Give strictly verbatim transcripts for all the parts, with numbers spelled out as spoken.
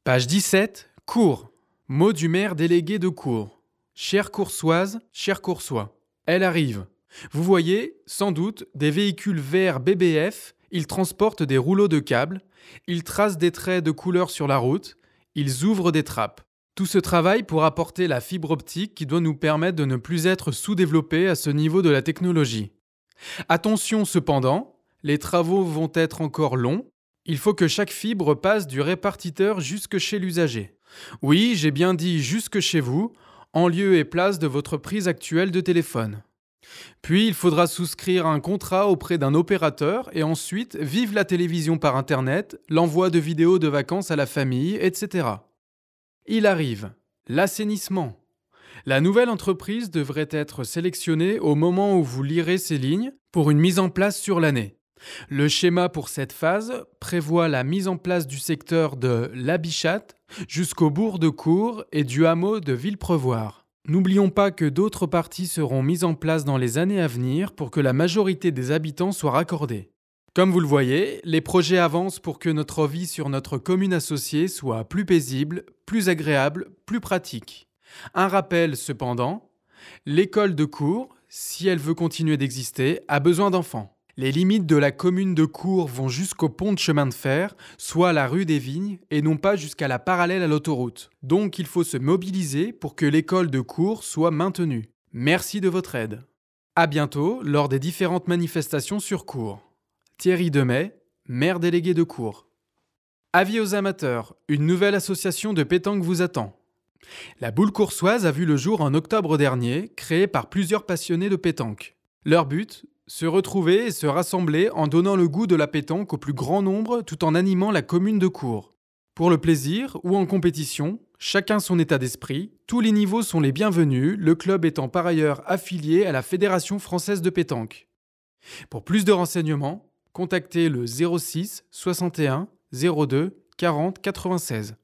Page dix-sept, cours. Mot du maire délégué de cours. Chère Coursoise, cher Coursois. Elle arrive. Vous voyez, sans doute, des véhicules verts B B F, ils transportent des rouleaux de câbles, ils tracent des traits de couleur sur la route, ils ouvrent des trappes. Tout ce travail pour apporter la fibre optique qui doit nous permettre de ne plus être sous-développés à ce niveau de la technologie. Attention cependant, les travaux vont être encore longs. Il faut que chaque fibre passe du répartiteur jusque chez l'usager. Oui, j'ai bien dit jusque chez vous, en lieu et place de votre prise actuelle de téléphone. Puis il faudra souscrire un contrat auprès d'un opérateur et ensuite vive la télévision par Internet, l'envoi de vidéos de vacances à la famille, et cetera. Il arrive. L'assainissement. La nouvelle entreprise devrait être sélectionnée au moment où vous lirez ces lignes pour une mise en place sur l'année. Le schéma pour cette phase prévoit la mise en place du secteur de l'Abichat jusqu'au bourg de Cours et du hameau de Villeprevoir. N'oublions pas que d'autres parties seront mises en place dans les années à venir pour que la majorité des habitants soit raccordée. Comme vous le voyez, les projets avancent pour que notre vie sur notre commune associée soit plus paisible, plus agréable, plus pratique. Un rappel cependant, l'école de Cours, si elle veut continuer d'exister, a besoin d'enfants. Les limites de la commune de Cours vont jusqu'au pont de chemin de fer, soit la rue des Vignes, et non pas jusqu'à la parallèle à l'autoroute. Donc il faut se mobiliser pour que l'école de Cours soit maintenue. Merci de votre aide. À bientôt lors des différentes manifestations sur Cours. Thierry Demet, maire délégué de Cours. Avis aux amateurs, une nouvelle association de pétanque vous attend. La Boule Coursoise a vu le jour en octobre dernier, créée par plusieurs passionnés de pétanque. Leur but, se retrouver et se rassembler en donnant le goût de la pétanque au plus grand nombre tout en animant la commune de Cours. Pour le plaisir ou en compétition, chacun son état d'esprit, tous les niveaux sont les bienvenus, le club étant par ailleurs affilié à la Fédération française de pétanque. Pour plus de renseignements, contactez le zéro six soixante et un zéro deux quarante quatre-vingt-seize.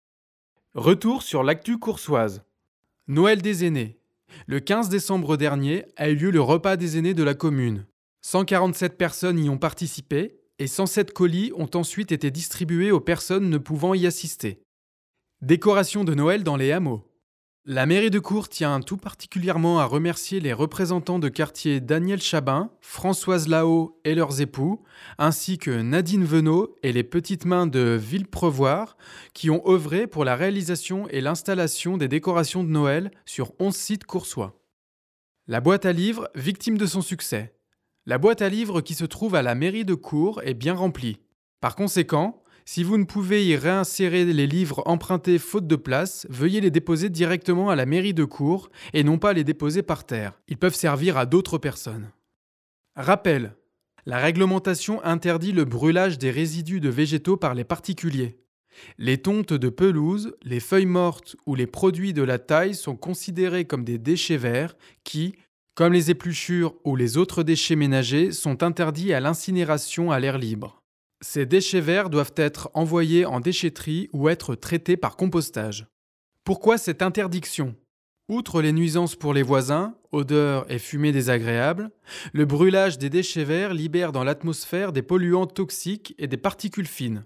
Retour sur l'actu coursoise. Noël des aînés. Le quinze décembre dernier a eu lieu le repas des aînés de la commune. cent quarante-sept personnes y ont participé et cent sept colis ont ensuite été distribués aux personnes ne pouvant y assister. Décoration de Noël dans les hameaux. La mairie de Cours tient tout particulièrement à remercier les représentants de quartier Daniel Chabin, Françoise Lahaut et leurs époux, ainsi que Nadine Venot et les petites mains de Villeprevoir, qui ont œuvré pour la réalisation et l'installation des décorations de Noël sur onze sites coursois. La boîte à livres, victime de son succès. La boîte à livres qui se trouve à la mairie de Cours est bien remplie. Par conséquent, si vous ne pouvez y réinsérer les livres empruntés faute de place, veuillez les déposer directement à la mairie de Cours et non pas les déposer par terre. Ils peuvent servir à d'autres personnes. Rappel. La réglementation interdit le brûlage des résidus de végétaux par les particuliers. Les tontes de pelouse, les feuilles mortes ou les produits de la taille sont considérés comme des déchets verts qui, comme les épluchures ou les autres déchets ménagers, sont interdits à l'incinération à l'air libre. Ces déchets verts doivent être envoyés en déchetterie ou être traités par compostage. Pourquoi cette interdiction ? Outre les nuisances pour les voisins, odeurs et fumées désagréables, le brûlage des déchets verts libère dans l'atmosphère des polluants toxiques et des particules fines.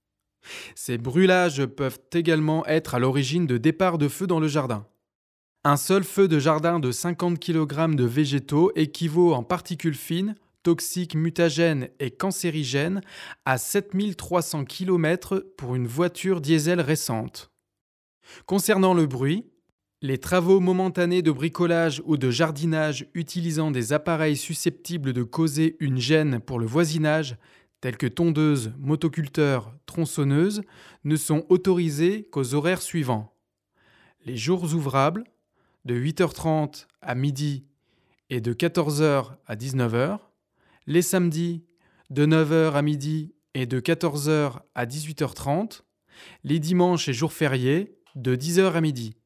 Ces brûlages peuvent également être à l'origine de départs de feu dans le jardin. Un seul feu de jardin de cinquante kilogrammes de végétaux équivaut en particules fines, toxiques, mutagènes et cancérigènes à sept mille trois cents kilomètres pour une voiture diesel récente. Concernant le bruit, les travaux momentanés de bricolage ou de jardinage utilisant des appareils susceptibles de causer une gêne pour le voisinage, tels que tondeuses, motoculteurs, tronçonneuses, ne sont autorisés qu'aux horaires suivants. Les jours ouvrables, de huit heures trente à midi et de quatorze heures à dix-neuf heures, les samedis, de neuf heures à midi et de quatorze heures à dix-huit heures trente, les dimanches et jours fériés, de dix heures à midi.